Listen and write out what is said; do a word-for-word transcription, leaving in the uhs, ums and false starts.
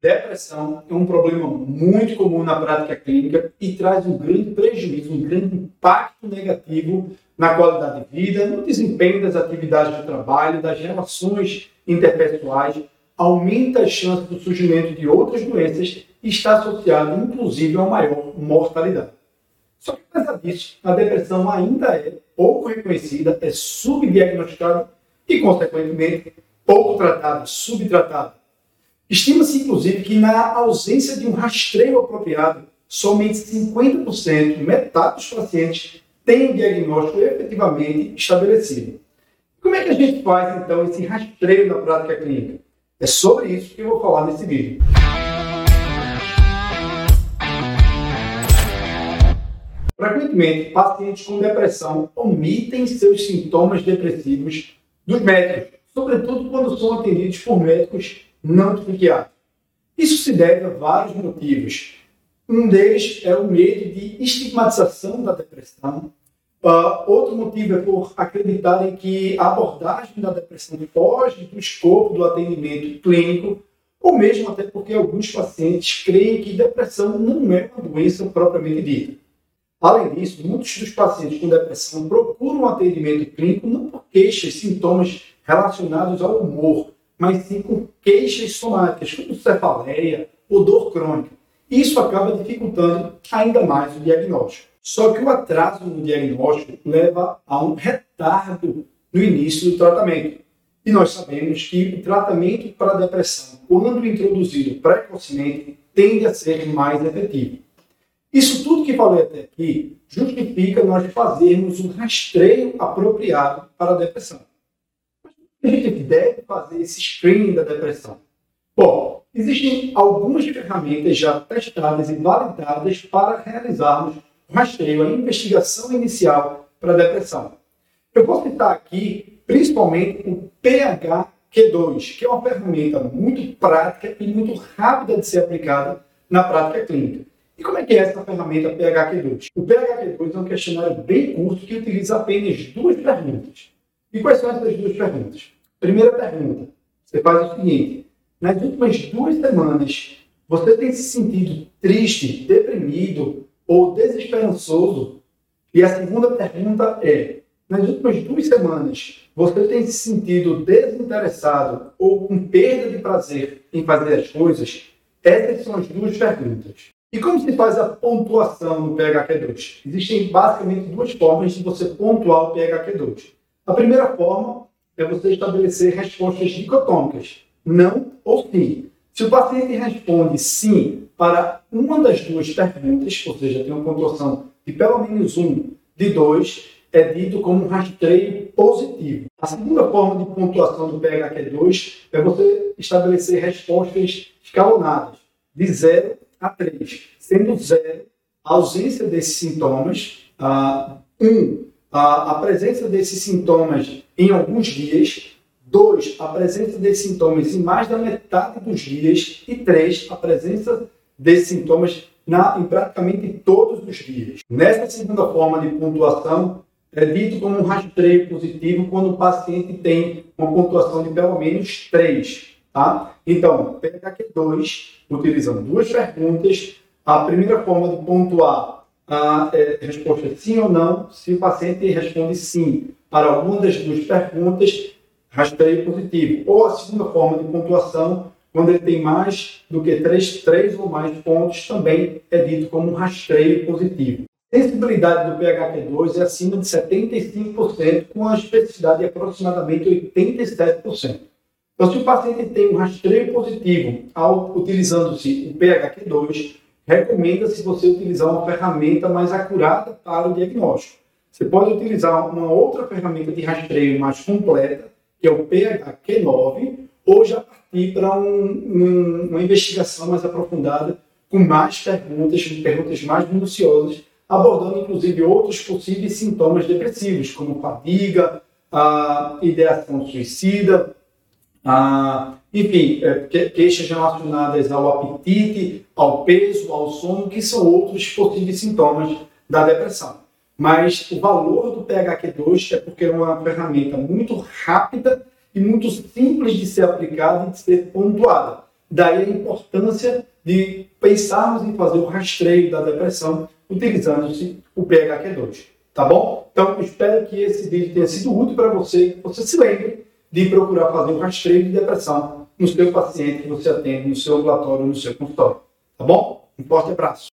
Depressão é um problema muito comum na prática clínica e traz um grande prejuízo, um grande impacto negativo na qualidade de vida, no desempenho das atividades de trabalho, das relações interpessoais, aumenta as chances do surgimento de outras doenças e está associado, inclusive, a uma maior mortalidade. Só que, apesar disso, a depressão ainda é pouco reconhecida, é subdiagnosticada e, consequentemente, pouco tratada, subtratada. Estima-se, inclusive, que na ausência de um rastreio apropriado, somente cinquenta por cento, metade dos pacientes, têm o diagnóstico efetivamente estabelecido. Como é que a gente faz, então, esse rastreio na prática clínica? É sobre isso que eu vou falar nesse vídeo. Frequentemente, pacientes com depressão omitem seus sintomas depressivos dos médicos, sobretudo quando são atendidos por médicos não psiquiátricos. Isso se deve a vários motivos. Um deles é o medo de estigmatização da depressão. Uh, outro motivo é por acreditarem que a abordagem da depressão foge do escopo do atendimento clínico, ou mesmo até porque alguns pacientes creem que depressão não é uma doença propriamente dita. Além disso, muitos dos pacientes com depressão procuram atendimento clínico não por queixas, sintomas relacionados ao humor, mas sim com queixas somáticas, como cefaleia ou dor crônica. Isso acaba dificultando ainda mais o diagnóstico. Só que o atraso no diagnóstico leva a um retardo no início do tratamento. E nós sabemos que o tratamento para a depressão, quando introduzido precocemente, tende a ser mais efetivo. Isso tudo que falei até aqui justifica nós fazermos um rastreio apropriado para a depressão. A gente deve fazer esse screening da depressão. Bom, existem algumas ferramentas já testadas e validadas para realizarmos o rastreio, a investigação inicial para a depressão. Eu vou citar aqui, principalmente, o P H Q dois, que é uma ferramenta muito prática e muito rápida de ser aplicada na prática clínica. E como é que é essa ferramenta P H Q dois? O P H Q dois é um questionário bem curto que utiliza apenas duas perguntas. E quais são essas duas perguntas? Primeira pergunta, você faz o seguinte: nas últimas duas semanas, você tem se sentido triste, deprimido ou desesperançoso? E a segunda pergunta é: nas últimas duas semanas, você tem se sentido desinteressado ou com perda de prazer em fazer as coisas? Essas são as duas perguntas. E como se faz a pontuação no P H Q dois? Existem basicamente duas formas de você pontuar o P H Q dois. A primeira forma é você estabelecer respostas dicotômicas, não ou sim. Se o paciente responde sim para uma das duas perguntas, ou seja, tem uma pontuação de pelo menos um de dois, é dito como um rastreio positivo. A segunda forma de pontuação do P H Q dois é você estabelecer respostas escalonadas, de zero a três, sendo zero a ausência desses sintomas, um, a presença desses sintomas em alguns dias, dois, a presença desses sintomas em mais da metade dos dias e três, a presença desses sintomas na, em praticamente todos os dias. Nessa segunda forma de pontuação, é dito como um rastreio positivo quando o paciente tem uma pontuação de pelo menos três. Tá? Então, P H Q dois, utilizando duas perguntas. A primeira forma de pontuar a é, resposta sim ou não. Se o paciente responde sim para alguma das duas perguntas, rastreio positivo. Ou a segunda forma de pontuação, quando ele tem mais do que três, três ou mais pontos, também é dito como um rastreio positivo. A sensibilidade do P H Q dois é acima de setenta e cinco por cento, com a especificidade de aproximadamente oitenta e sete por cento. Então, se o paciente tem um rastreio positivo ao utilizando-se o P H Q dois, recomenda-se você utilizar uma ferramenta mais acurada para o diagnóstico. Você pode utilizar uma outra ferramenta de rastreio mais completa, que é o P H Q nove, ou já partir para um, um, uma investigação mais aprofundada, com mais perguntas, perguntas mais minuciosas, abordando inclusive outros possíveis sintomas depressivos, como fadiga, a ideação suicida, a, enfim, queixas relacionadas ao apetite, ao peso, ao sono, que são outros possíveis sintomas da depressão. Mas o valor do P H Q dois é porque é uma ferramenta muito rápida e muito simples de ser aplicada e de ser pontuada. Daí a importância de pensarmos em fazer o rastreio da depressão utilizando-se o P H Q dois. Tá bom? Então, espero que esse vídeo tenha sido útil para você, que você se lembre de procurar fazer o rastreio de depressão no seu paciente que você atende no seu ambulatório, no seu consultório. Tá bom? Um forte abraço.